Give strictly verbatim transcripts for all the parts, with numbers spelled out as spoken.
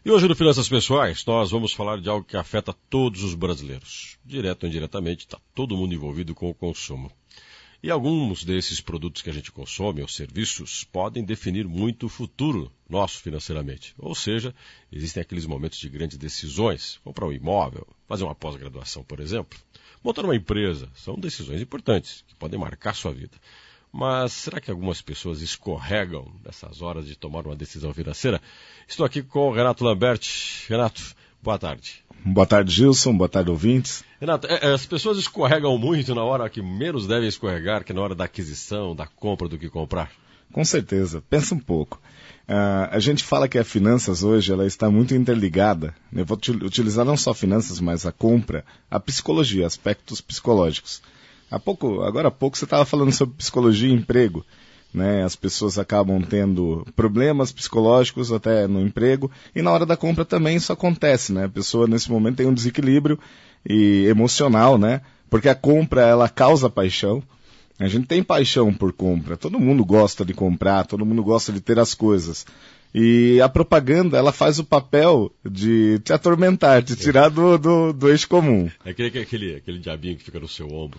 E hoje no Finanças Pessoais nós vamos falar de algo que afeta todos os brasileiros. Direto ou indiretamente, está todo mundo envolvido com o consumo. E alguns desses produtos que a gente consome, ou serviços, podem definir muito o futuro nosso financeiramente. Ou seja, existem aqueles momentos de grandes decisões. Comprar um imóvel, fazer uma pós-graduação, por exemplo. Montar uma empresa. São decisões importantes, que podem marcar sua vida. Mas será que algumas pessoas escorregam nessas horas de tomar uma decisão financeira? Estou aqui com o Renato Lamberti. Renato, boa tarde. Boa tarde, Gilson. Boa tarde, ouvintes. Renato, é, as pessoas escorregam muito na hora que menos devem escorregar, que é na hora da aquisição, da compra do que comprar? Com certeza. Pensa um pouco. Uh, a gente fala que a finanças hoje ela está muito interligada. Eu vou utilizar não só finanças, mas a compra, a psicologia, aspectos psicológicos. Há pouco, agora há pouco você estava falando sobre psicologia e emprego, né? As pessoas acabam tendo problemas psicológicos até no emprego e na hora da compra também isso acontece, né? A pessoa nesse momento tem um desequilíbrio e emocional, né? Porque a compra ela causa paixão. A gente tem paixão por compra, todo mundo gosta de comprar, todo mundo gosta de ter as coisas. E a propaganda, ela faz o papel de te atormentar, te tirar do, do, do eixo comum. É aquele, aquele, aquele diabinho que fica no seu ombro.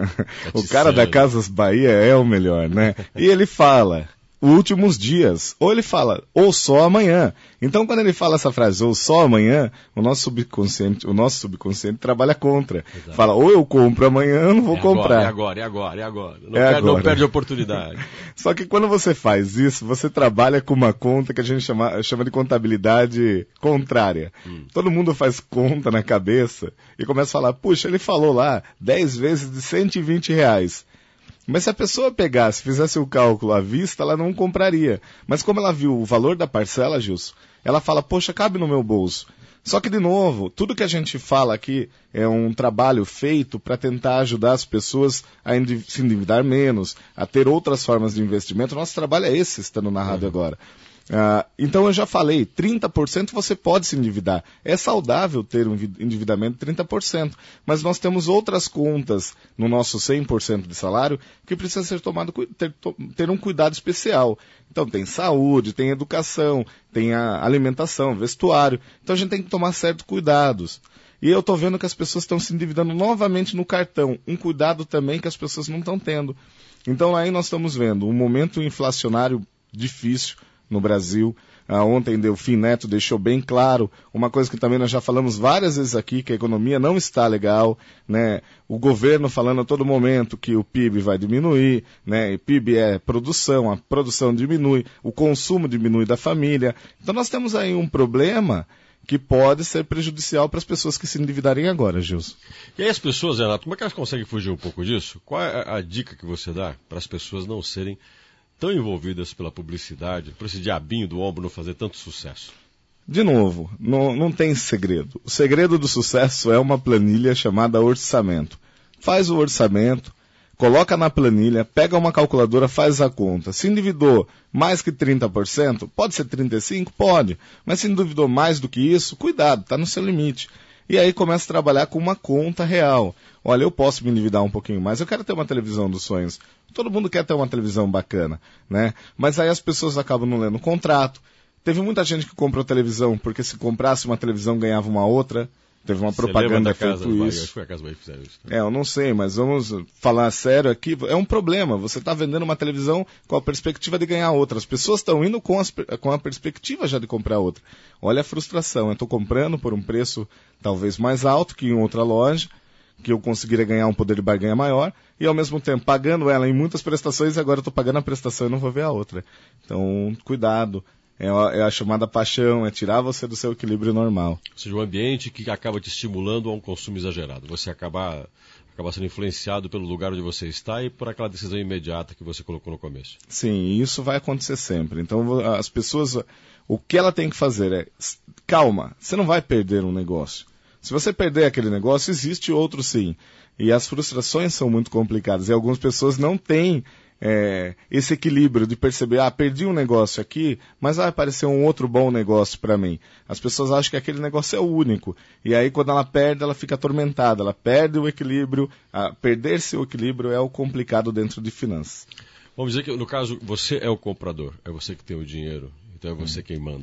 O cara da Casas Bahia é o melhor, né? E ele fala, últimos dias, ou ele fala, ou só amanhã. Então, quando ele fala essa frase, ou só amanhã, o nosso subconsciente, o nosso subconsciente trabalha contra. Exato. Fala, ou eu compro amanhã, eu não vou é comprar. Agora, é agora, é agora, é agora. Não, é perde, agora. não perde a oportunidade. Só que quando você faz isso, você trabalha com uma conta que a gente chama, chama de contabilidade contrária. Hum. Todo mundo faz conta na cabeça e começa a falar, puxa, ele falou lá dez vezes de cento e vinte reais. Mas se a pessoa pegasse, fizesse o cálculo à vista, ela não compraria. Mas como ela viu o valor da parcela, Gilson, ela fala, poxa, cabe no meu bolso. Só que, de novo, tudo que a gente fala aqui é um trabalho feito para tentar ajudar as pessoas a se endividar menos, a ter outras formas de investimento. Nosso trabalho é esse, estando na rádio uhum. agora. Uh, então eu já falei, trinta por cento você pode se endividar. É saudável ter um endividamento de trinta por cento, mas nós temos outras contas no nosso cem por cento de salário que precisa ser tomado, ter, ter um cuidado especial. Então tem saúde, tem educação, tem a alimentação, vestuário. Então a gente tem que tomar certos cuidados. E eu estou vendo que as pessoas estão se endividando novamente no cartão. Um cuidado também que as pessoas não estão tendo. Então aí nós estamos vendo um momento inflacionário difícil no Brasil. Ah, ontem Delfim Neto deixou bem claro uma coisa que também nós já falamos várias vezes aqui, que a economia não está legal, né? O governo falando a todo momento que o P I B vai diminuir, né? E P I B é produção, a produção diminui, o consumo diminui da família. Então nós temos aí um problema que pode ser prejudicial para as pessoas que se endividarem agora, Gilson. E aí as pessoas, Renato, como é que elas conseguem fugir um pouco disso? Qual é a dica que você dá para as pessoas não serem tão envolvidas pela publicidade, por esse diabinho do ombro não fazer tanto sucesso? De novo, não, não tem segredo. O segredo do sucesso é uma planilha chamada orçamento. Faz o orçamento, coloca na planilha, pega uma calculadora, faz a conta. Se endividou mais que trinta por cento, pode ser trinta e cinco por cento? Pode. Mas se endividou mais do que isso, cuidado, está no seu limite. E aí começa a trabalhar com uma conta real. Olha, eu posso me endividar um pouquinho mais, eu quero ter uma televisão dos sonhos. Todo mundo quer ter uma televisão bacana, né? Mas aí as pessoas acabam não lendo o contrato. Teve muita gente que comprou televisão, porque se comprasse uma televisão ganhava uma outra. Teve uma Você propaganda feito Casa isso. isso. Acho que foi a Casa Bahia que fizeram isso. Né? É, eu não sei, mas vamos falar sério aqui. É um problema. Você está vendendo uma televisão com a perspectiva de ganhar outra. As pessoas estão indo com, as, com a perspectiva já de comprar outra. Olha a frustração. Eu estou comprando por um preço talvez mais alto que em outra loja, que eu conseguiria ganhar um poder de barganha maior, e ao mesmo tempo pagando ela em muitas prestações, e agora eu estou pagando a prestação e não vou ver a outra. Então, cuidado. É a, é a chamada paixão, é tirar você do seu equilíbrio normal. Ou seja, um ambiente que acaba te estimulando a um consumo exagerado. Você acaba, acaba sendo influenciado pelo lugar onde você está e por aquela decisão imediata que você colocou no começo. Sim, isso vai acontecer sempre. Então, as pessoas, o que ela tem que fazer é, calma, você não vai perder um negócio. Se você perder aquele negócio, existe outro sim. E as frustrações são muito complicadas. E algumas pessoas não têm é, esse equilíbrio de perceber, ah, perdi um negócio aqui, mas vai aparecer um outro bom negócio para mim. As pessoas acham que aquele negócio é o único. E aí, quando ela perde, ela fica atormentada. Ela perde o equilíbrio. Ah, perder-se o equilíbrio é o complicado dentro de finanças. Vamos dizer que, no caso, você é o comprador. É você que tem o dinheiro. Então é você hum. quem manda.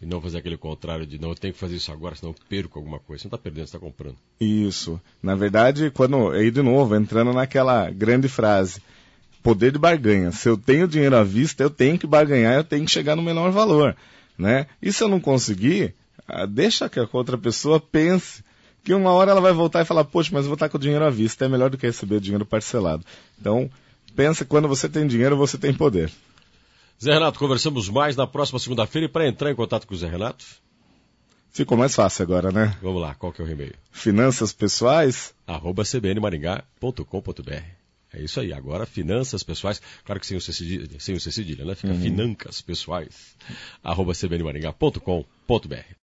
E não fazer aquele contrário de, não, eu tenho que fazer isso agora, senão eu perco alguma coisa. Você não está perdendo, você está comprando. Isso. Na verdade, quando aí de novo, entrando naquela grande frase, poder de barganha. Se eu tenho dinheiro à vista, eu tenho que barganhar, eu tenho que chegar no menor valor, né? E se eu não conseguir, deixa que a outra pessoa pense que uma hora ela vai voltar e falar, poxa, mas eu vou estar com o dinheiro à vista, é melhor do que receber o dinheiro parcelado. Então, pensa que quando você tem dinheiro, você tem poder. Zé Renato, conversamos mais na próxima segunda-feira, e para entrar em contato com o Zé Renato? Ficou mais fácil agora, né? Vamos lá, qual que é o e-mail? Finanças pessoais? arroba c b n maringá ponto com ponto b r. É isso aí, agora finanças pessoais, claro que sem o C cedilha, sem o C cedilha, né? Fica uhum. financas pessoais, arroba c b n maringá ponto com ponto b r.